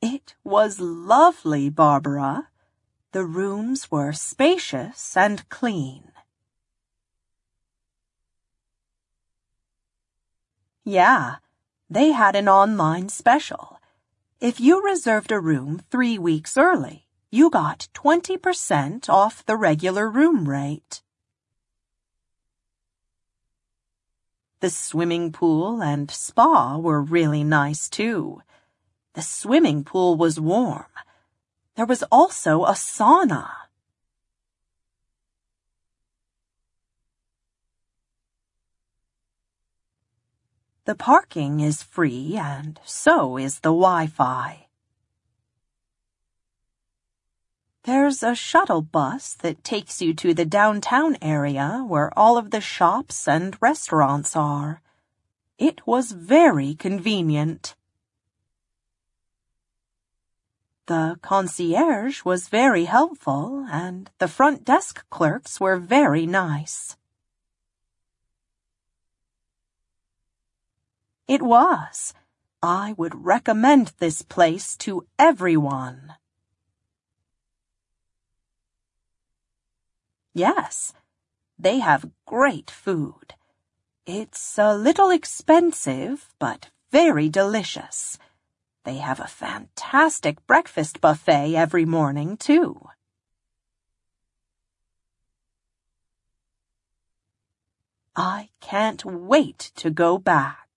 It was lovely, Barbara. The rooms were spacious and clean. Yeah, they had an online special. If you reserved a room 3 weeks early, you got 20% off the regular room rate. The swimming pool and spa were really nice, too. The swimming pool was warm. There was also a sauna. The parking is free, and so is the Wi-Fi. There's a shuttle bus that takes you to the downtown area where all of the shops and restaurants are. It was very convenient. The concierge was very helpful, and the front desk clerks were very nice. It was. I would recommend this place to everyone. Yes, they have great food. It's a little expensive, but very delicious. They have a fantastic breakfast buffet every morning, too. I can't wait to go back.